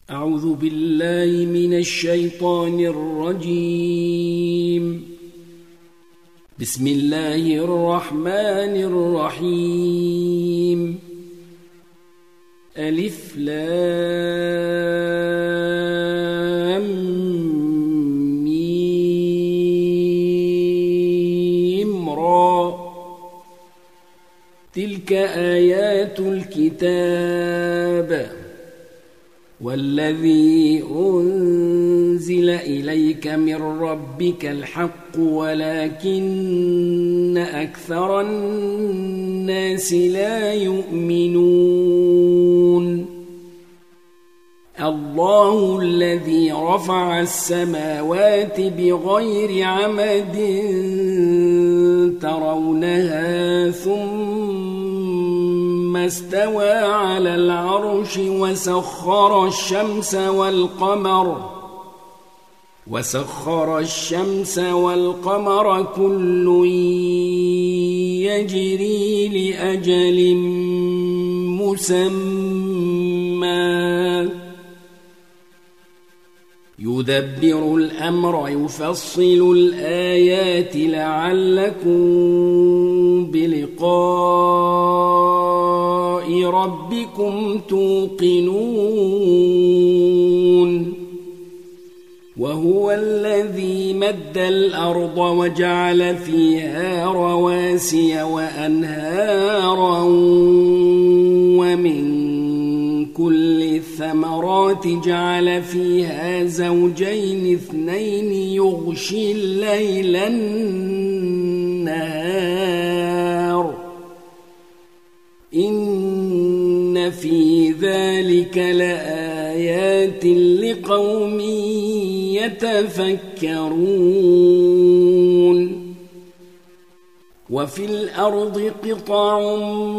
أعوذ بالله من الشيطان الرجيم. بسم الله الرحمن الرحيم. ألف لام ميم را. تلك آيات الكتاب والذي أنزل إليك من ربك الحق ولكن أكثر الناس لا يؤمنون. الله الذي رفع السماوات بغير عمد ترونها ثم استوى على العرش وسخر الشمس والقمر كل يجري لأجل مسمى يدبر الأمر يفصل الآيات لعلكم بلقاء ربكم توقنون. وهو الذي مد الأرض وجعل فيها رواسي وأنهارا ومن كل الثمرات جعل فيها زوجين اثنين يغشي الليل النهار إن في ذلك لآيات لقوم يتفكرون. وفي الأرض قطع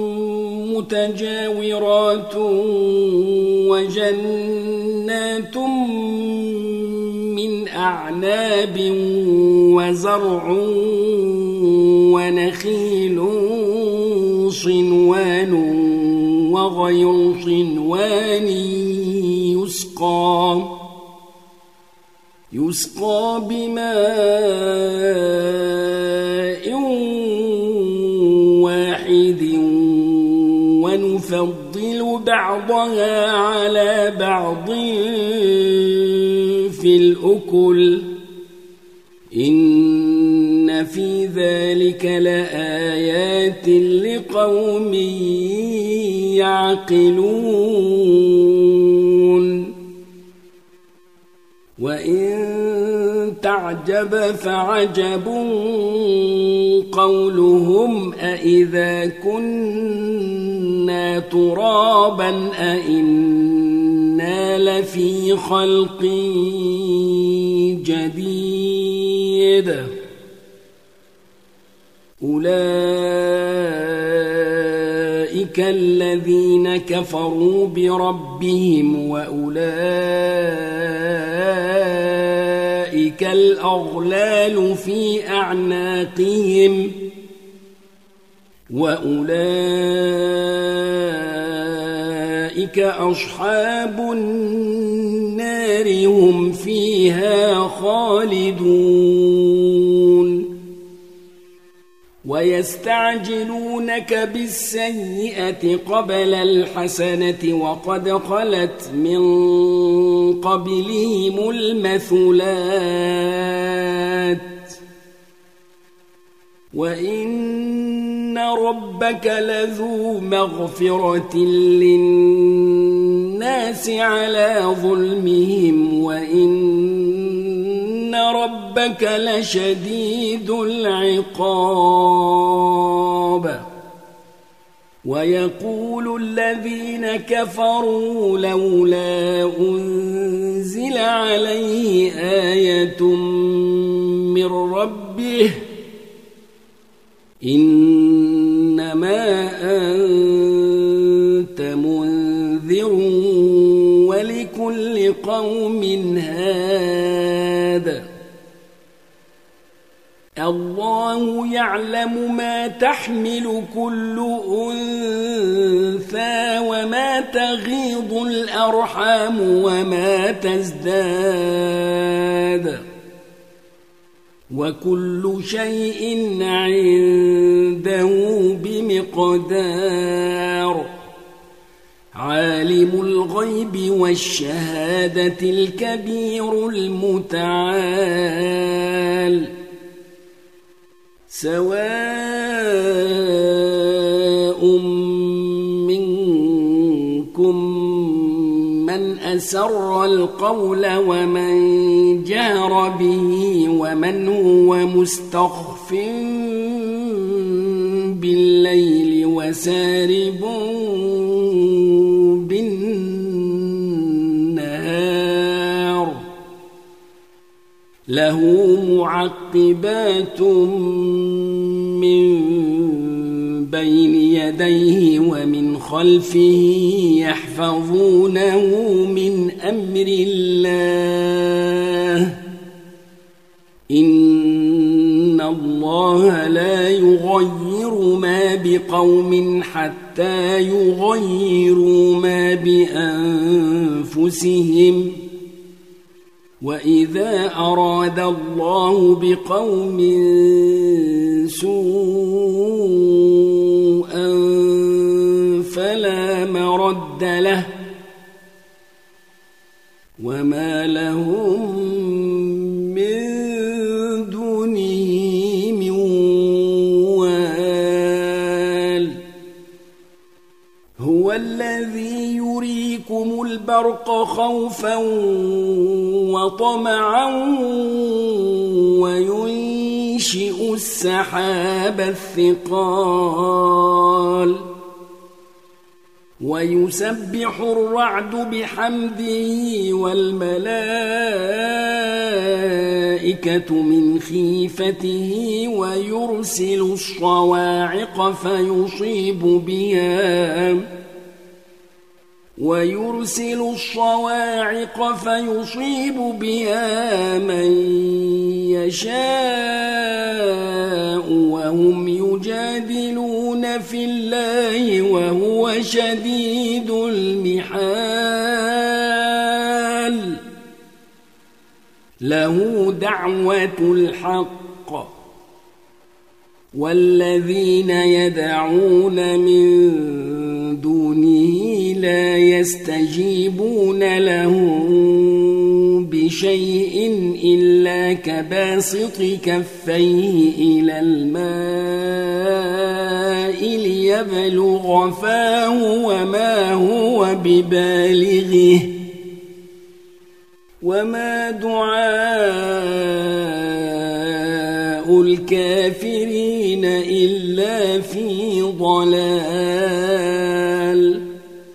متجاورات وجنات من أعناب وزرع ونخيل صنوان وغير صنوان يسقى بماء واحد ونفضل بعضها على بعض في الأكل إن في ذلك لآيات لقوم يعقلون. وإن تعجب فعجب قولهم أإذا كنا ترابا أإنا لفي خلق جديد. أولئك الذين كفروا بربهم وأولئك الأغلال في أعناقهم وأولئك أصحاب النار هم فيها خالدون. ويستعجلونك بالسيئة قبل الحسنة وقد خلت من قبلهم المثلات وإن ربك لذو مغفرة للناس على ظلمهم وإن ربك لشديد العقاب. ويقول الذين كفروا لولا أنزل عليه آية من ربه إنما أنت منذر ولكل قوم هاد. الله يعلم ما تحمل كل أنثى وما تغيض الأرحام وما تزداد وكل شيء عنده بمقدار عالم الغيب والشهادة الكبير المتعال سواء منكم من أسر القول ومن جهر به ومن هو مستخف بالليل وسارب بالنهار له معقبات من بين يديه ومن خلفه يحفظونه من أمر الله إن الله لا يغير ما بقوم حتى يغيروا ما بأنفسهم وإذا أراد الله بقوم سوءا فلا مرد له وما لهم من دونه من وال هو الذي يريكم البرق خوفا وطمعا وينشئ السحاب الثقال ويسبح الرعد بحمده والملائكة من خيفته ويرسل الصواعق فيصيب بها من يشاء وهم يجادلون في الله وهو شديد المحال له دعوة الحق والذين يدعون من دونه لا يستجيبون لهم بشيء إلا كباسط كفيه إلى الماء ليبلغ فاه وما هو ببالغه وما دعاء الكافرين إلا في ضلال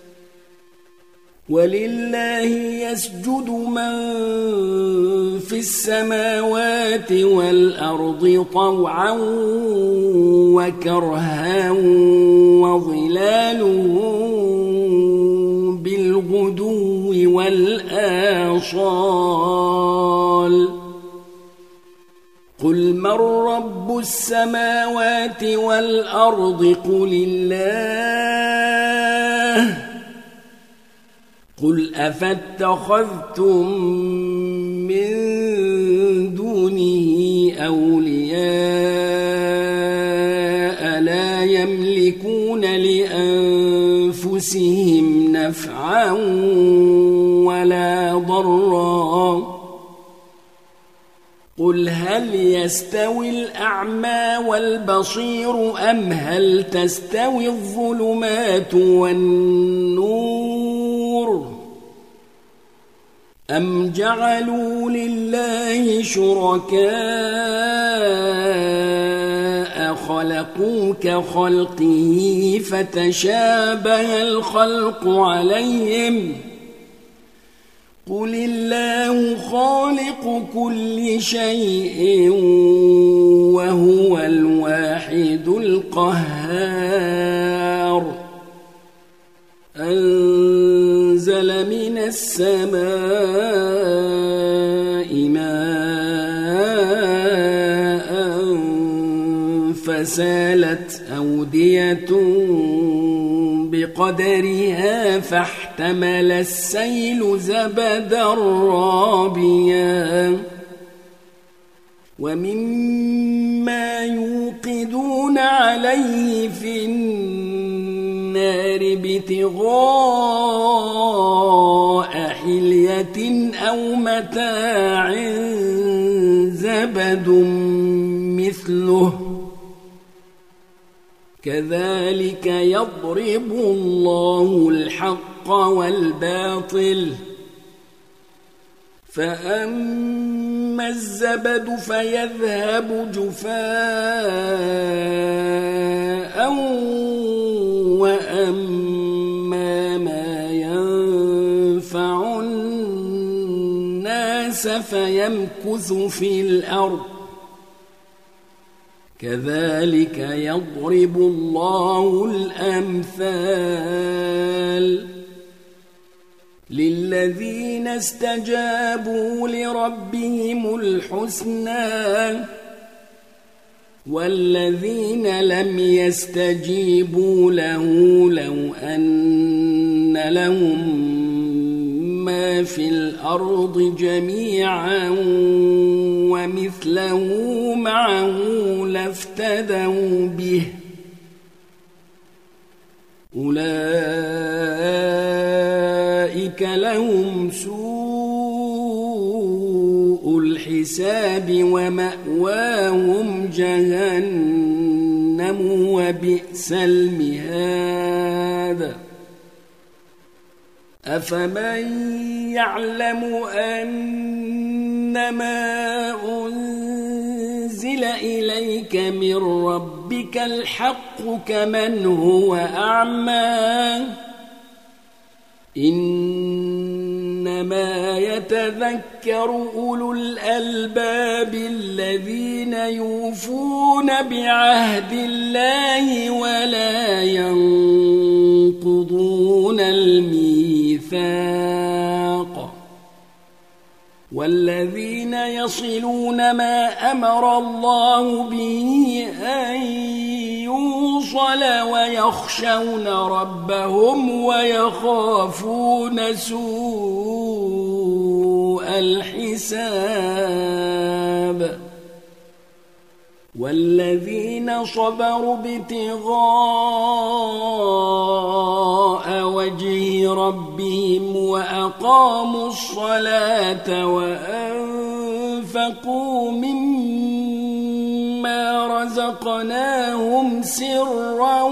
ولله يسجد من في السماوات والأرض طوعا وكرها وظلالهم بالغدو والآصال قل من رب السماوات والأرض قل الله قل أفاتخذتم من دونه أولياء لا يملكون لأنفسهم نفعا ولا ضرا قل هل يستوي الأعمى والبصير أم هل تستوي الظلمات والنور أم جعلوا لله شركاء خلقوا كخلقه فتشابه الخلق عليهم قل الله خالق كل شيء وهو الواحد القهار أنزل من السماء ماء فسالت أودية بقدرها فاحتمل السيل زبدا رابيا ومما يوقدون عليه في النار ابتغاء حلية أو متاع زبد مثله كذلك يضرب الله الحق والباطل فأما الزبد فيذهب جفاء وأما ما ينفع الناس فيمكث في الأرض كذلك يضرب الله الأمثال للذين استجابوا لربهم الحسنى والذين لم يستجيبوا له لو أن لهم ما في الأرض جميعا ومثله معه لافتدوا به أولئك لهم سوء الحساب ومأواهم جهنم وبئس المهاد أفمن يعلم أنما أنزل إليك من ربك الحق كمن هو أعمى إنما يتذكر أولو الألباب الذين يوفون بعهد الله ولا ينقضون الميثاق والذين يصلون ما أمر الله به أن يوصل ويخشون ربهم ويخافون سوء الحساب والذين صبروا ابتغاء وجه ربهم وأقاموا الصلاة وأنفقوا مما رزقناهم سرا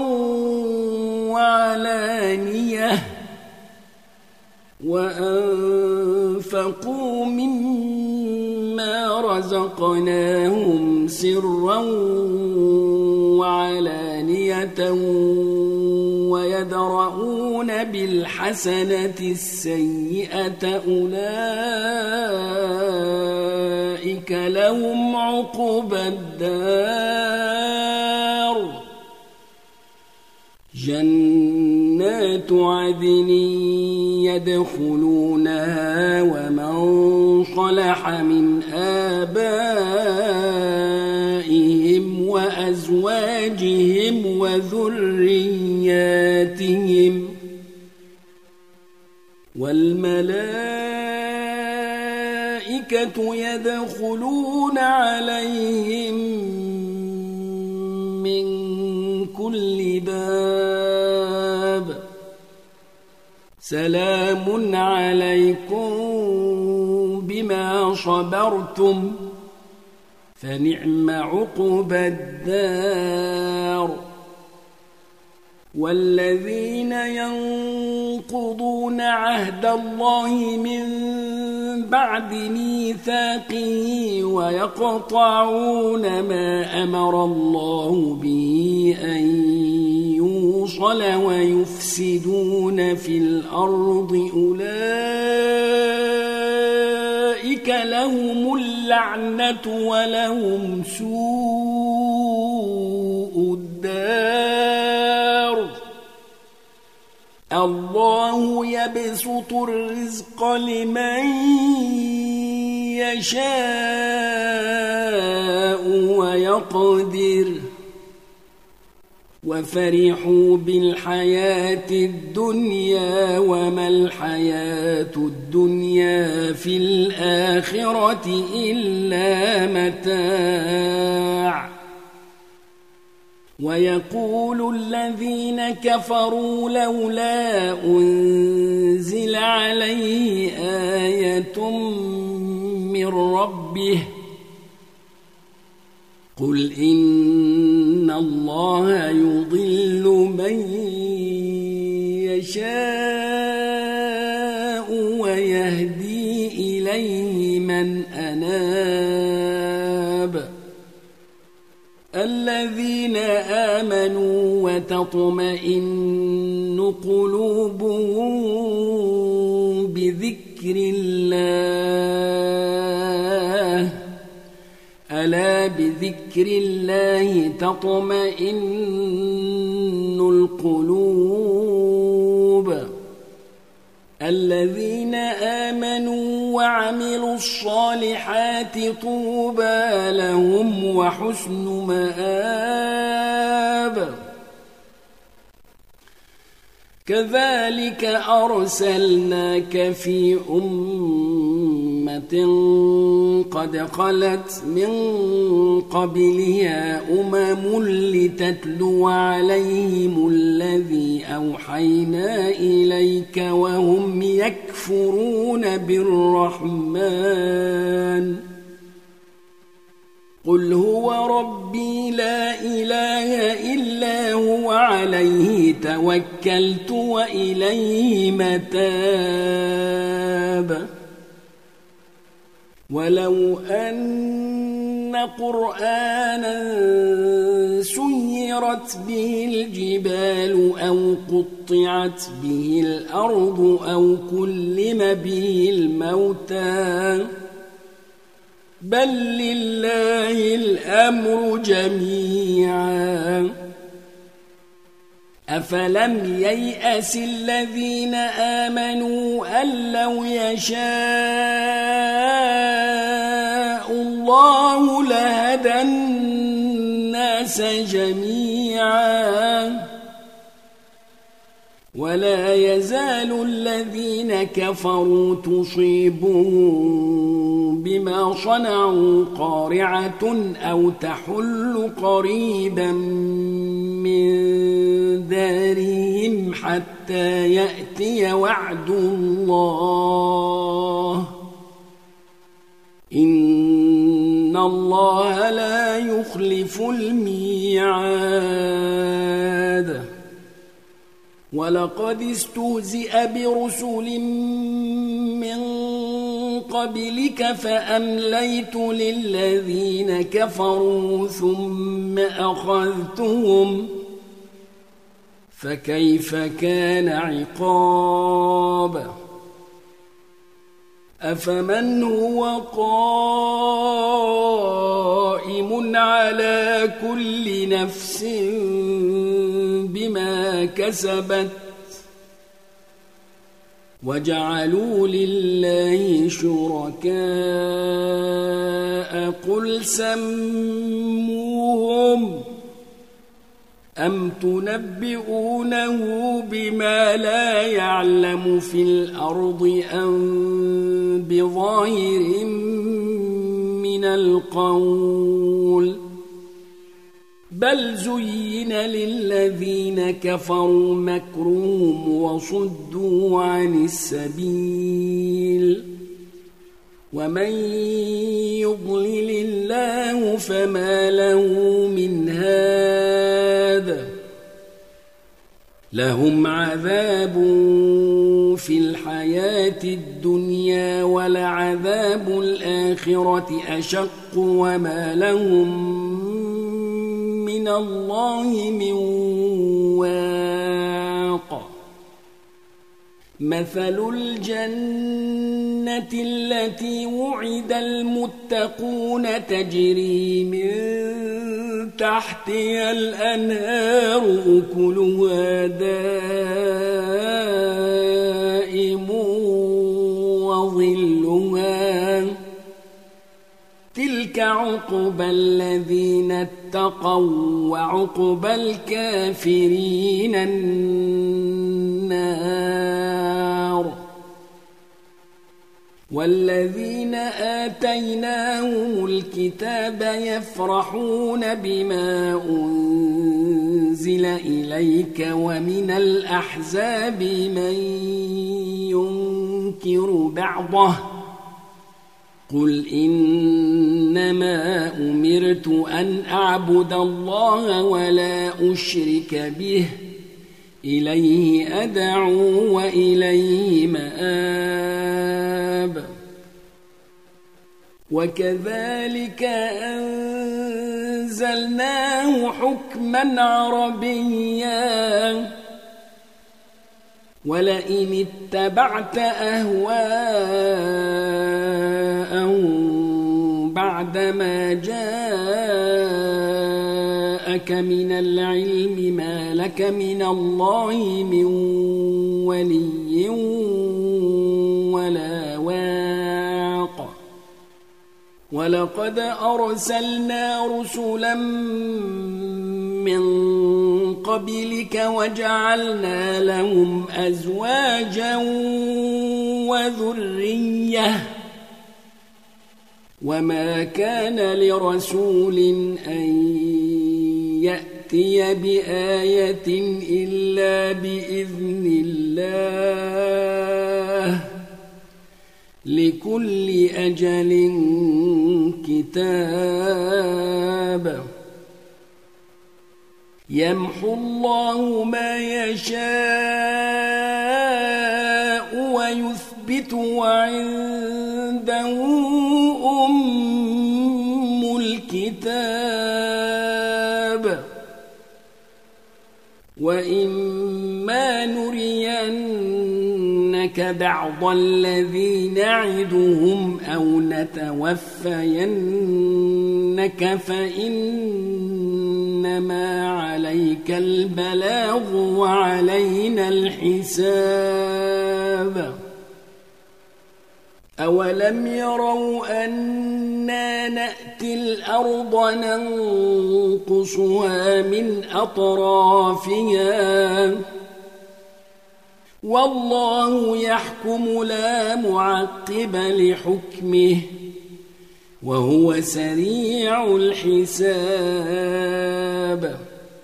وعلانية ويدرؤون بالحسنة السيئة أولئك لهم عقبى الدار جنات عدن يدخلونها ومن صلح من آبائهم وأزواجهم وذرياتهم والملائكة يدخلون عليهم من كل باب سلام عليكم بما صبرتم فنعم عقبى الدار والذين ينقضون عهد الله من بعد ميثاقه ويقطعون ما أمر الله به أن يوصل ويفسدون في الأرض أولئك لهم اللعنة ولهم سوء الدار الله يبسط الرزق لمن يشاء ويقدر وفرحوا بالحياة الدنيا وما الحياة الدنيا في الآخرة إلا متاع ويقول الذين كفروا لولا أنزل عليه آية من ربه قل إن الله يضل من يشاء ويهدي إليه من أناب الذين آمنوا وتطمئن قلوبهم بذكر الله ألا بذكر الله تطمئن القلوب الذين آمنوا وعملوا الصالحات طوبى لهم وحسن مآب كذلك أرسلناك في أمة قد خلت من قبلها لتتلو عليهم الذي أوحينا إليك وهم يكفرون بالرحمن قل هو ربي لا إله إلا هو عليه توكلت وإليه متاب ولو أن قرآنا سيرت به الجبال أو قطعت به الأرض أو كلم به الموتى بل لله الأمر جميعا أفلم ييأس الذين آمنوا أن لو يشاء الله لهدى الناس جميعا ولا يزال الذين كفروا تصيبهم بما صنعوا قارعة أو تحل قريبا من دارهم حتى يأتي وعد الله إن الله لا يخلف الميعاد ولقد استهزئ برسل من قبلك فأمليت للذين كفروا ثم أخذتهم فكيف كان عقاب أفمن هو قائم على كل نفس بما كسبت وجعلوا لله شركاء قل سموهم أم تنبئونه بما لا يعلم في الأرض أم بظاهر من القول بل زين للذين كفروا مكرهم وصدوا عن السبيل ومن يضلل الله فما له من هاد لهم عذاب في الحياة الدنيا ولعذاب الآخرة أشق وما لهم من الله من واق مثل الجنة التي وعد المتقون تجري من تحتها الأنهار أكلها دائم وظلها تلك عقبى الذين اتقوا وعقبى الكافرين النار. والذين آتيناهم الكتاب يفرحون بما أنزل إليك ومن الأحزاب من ينكر بعضه قل إنما أمرت أن أعبد الله ولا أشرك به إليه أدعو وإليه مآب. وكذلك أنزلناه حكما عربيا ولئن اتبعت أهواءهم بعدما جاءك من العلم ما لك من الله من ولي ولا واق. ولقد أرسلنا رسلا من قبلك وجعلنا لهم أزواجا وذرية وما كان لرسول أن يأتي بآية إلا بإذن الله لكل أجل كتاب. يمحو الله ما يشاء ويثبت وعنده أم الكتاب. وإما نرينك بعض الذي نعدهم أو نتوفينك فإنما عليك البلاغ وعلينا الحساب. أولم يروا أنا نأتي الأرض ننقصها من أطرافها والله يحكم لا معقب لحكمه وهو سريع الحساب.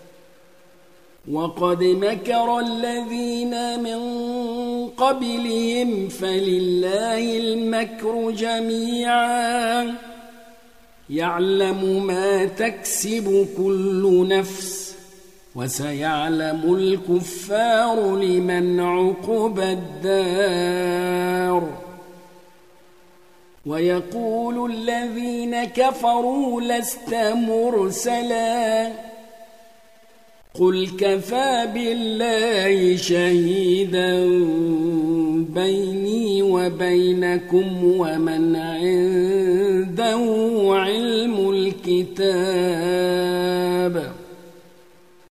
وقد مكر الذين من قبلهم فلله المكر جميعا يعلم ما تكسب كل نفس وسيعلم الكفار لمن عقبى الدار. ويقول الذين كفروا لست مرسلا قل كفى بالله شهيدا بيني وبينكم ومن عنده علم الكتاب.